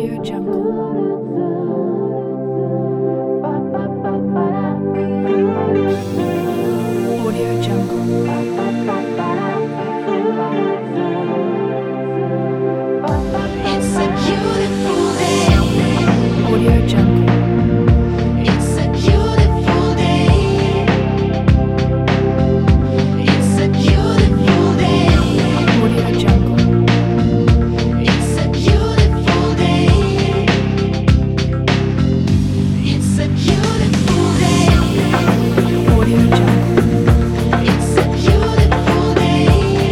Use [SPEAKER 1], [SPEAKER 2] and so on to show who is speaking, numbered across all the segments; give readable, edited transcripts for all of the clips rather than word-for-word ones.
[SPEAKER 1] Audio Jungle. Audio Jungle.
[SPEAKER 2] It's a beautiful day.
[SPEAKER 1] Audio Jungle.
[SPEAKER 2] It's a beautiful day. It's a beautiful day.
[SPEAKER 1] Audio Jungle.
[SPEAKER 2] It's a beautiful day. It's a beautiful day.
[SPEAKER 1] Audio Jungle.
[SPEAKER 2] It's a beautiful day.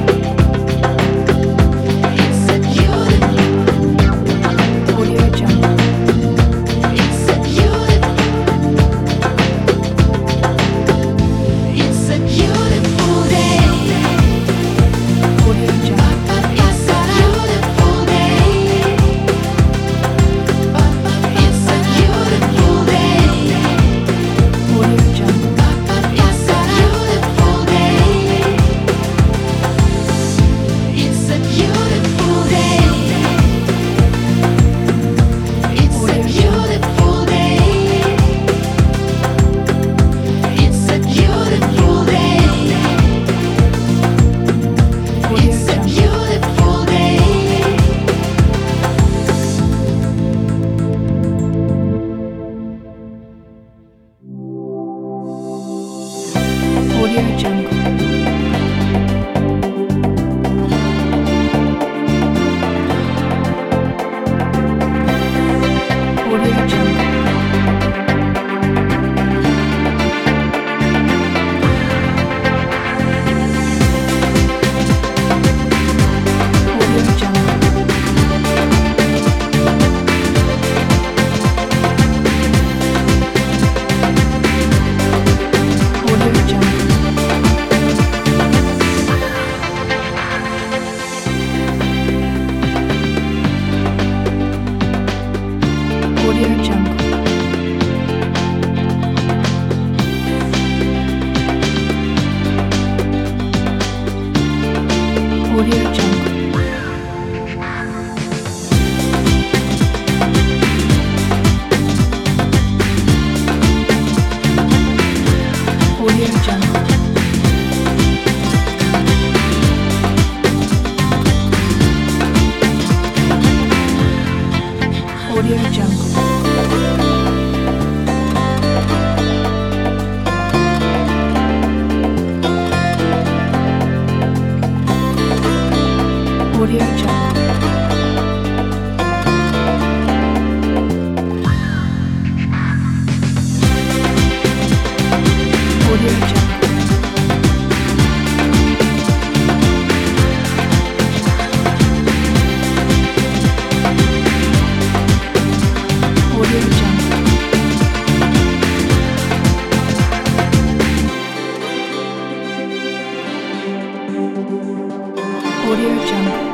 [SPEAKER 2] It's a beautiful.
[SPEAKER 1] Audio Jungle.
[SPEAKER 2] It's a beautiful. It's a beautiful day.
[SPEAKER 1] Audio Jungle.
[SPEAKER 2] It's a beautiful day. It's a beautiful day.
[SPEAKER 1] Audio Jungle.
[SPEAKER 2] It's a beautiful day. It's a beautiful day. It's a beautiful day. It's a beautiful day.
[SPEAKER 1] Audio
[SPEAKER 2] It's a
[SPEAKER 1] Jungle.
[SPEAKER 2] beautiful day.
[SPEAKER 1] Audio Jungle. Audio Jungle. Audio Jungle. Audio Jungle. Audio Jungle. Audio Jungle. Audio Jungle. Audio Jungle. Audio Jungle. Audio Jungle. Audio Jungle. Audio Jungle.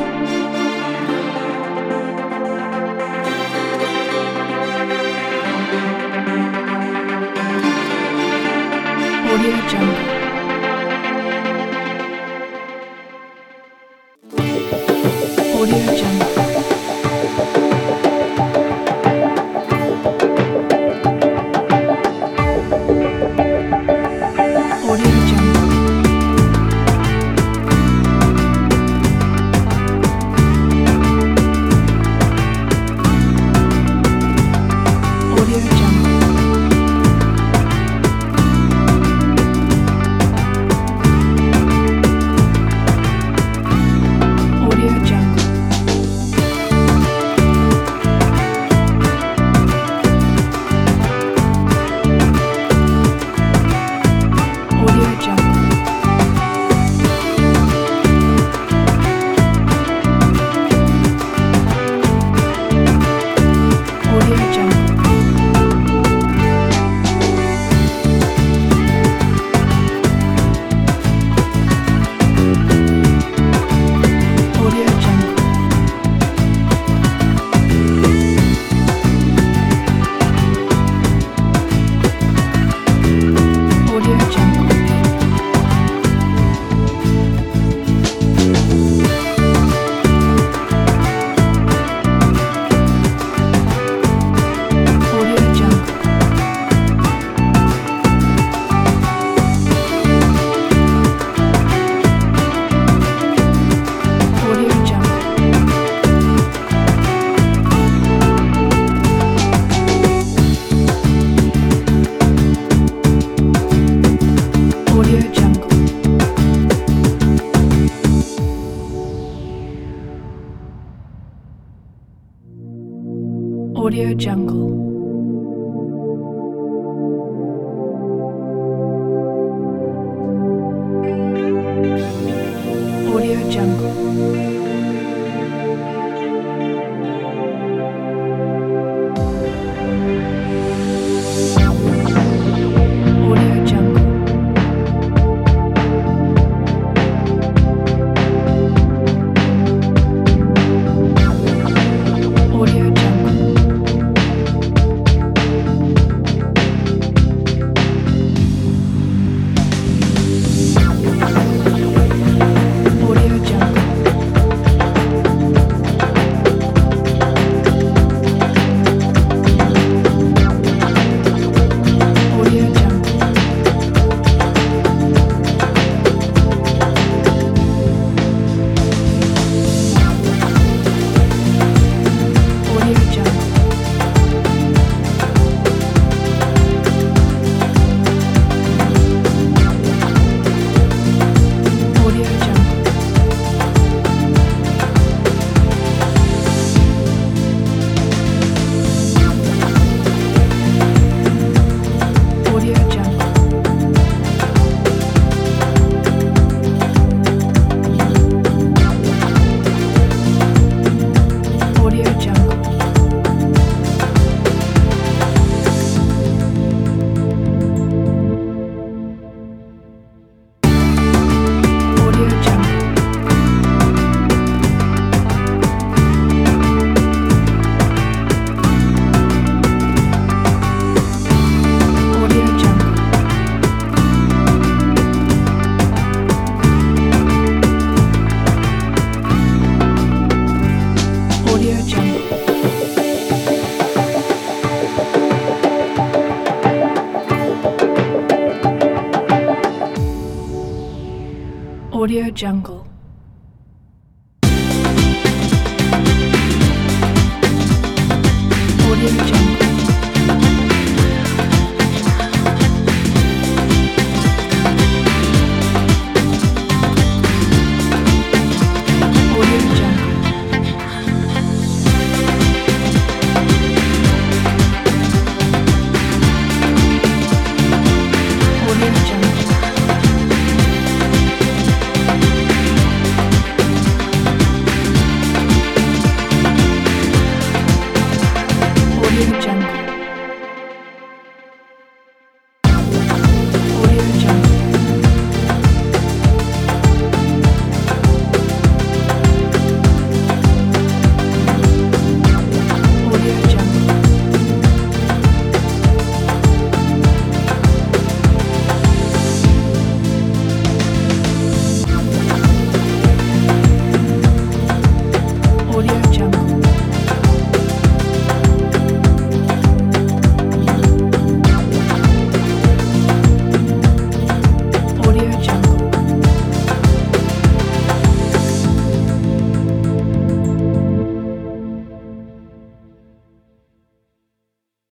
[SPEAKER 1] Audio Jungle. Audio Jungle. Audio Jungle. Audio Jungle. Audio Jungle. Audio Jungle. Audio Jungle. Audio Jungle. Audio Jungle. Audio Jungle. Audio Jungle. Audio Jungle. Audio Jungle. Audio Jungle. Audio Jungle. Audio Jungle. Audio Jungle. Audio Jungle. Audio Jungle.